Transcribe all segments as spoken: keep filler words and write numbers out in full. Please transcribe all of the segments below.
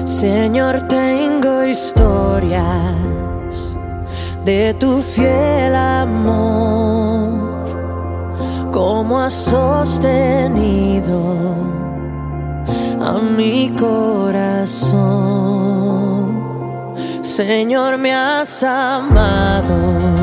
Señor, tengo historias de tu fiel amor, cómo has sostenido a mi corazón. Señor, me has amado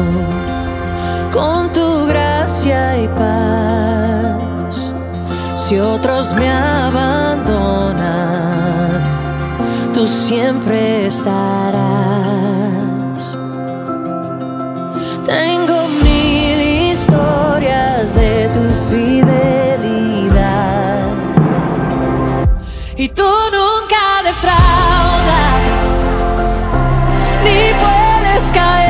con tu gracia y paz. Si otros me abandonan, tú siempre estarás. Tengo mil historias de tu fidelidad y tú nunca defraudas ni puedes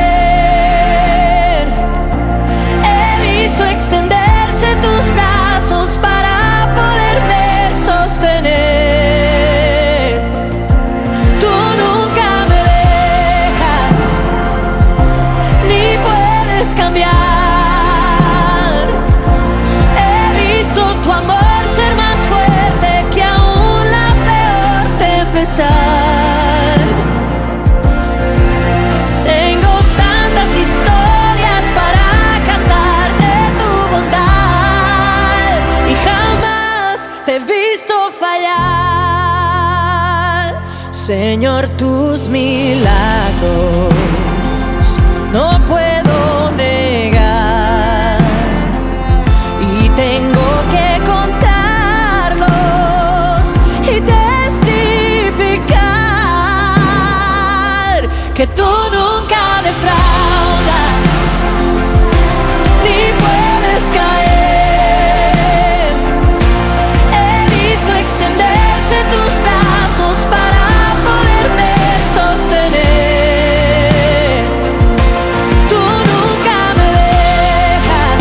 caer. He visto extenderse tus brazos para poderme sostener. Tú nunca me dejas ni puedes cambiar. He visto tu amor ser más fuerte que aún la peor tempestad. Tengo tantas historias para cantar de tu bondad y jamás te he visto fallar. Señor, tus milagros no puedo negar y tengo que contarlos y testificar que tú nunca defraudas ni puedes caer. He visto extenderse tus brazos para poderme sostener. Tú nunca me dejas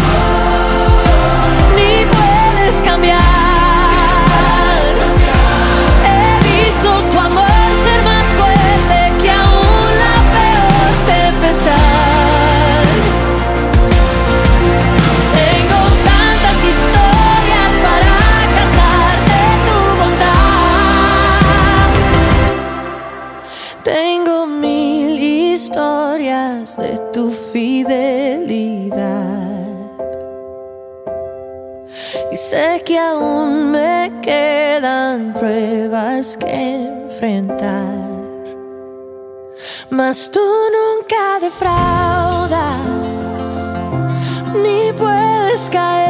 ni puedes cambiar. He visto tu amor ser más fuerte que aún la peor tempestad. Tengo tantas historias para cantar de tu bondad. Tengo mil historias de tu fidelidad y sé que aún me quedan pruebas que enfrentar, mas tú nunca defraudas ni puedes caer.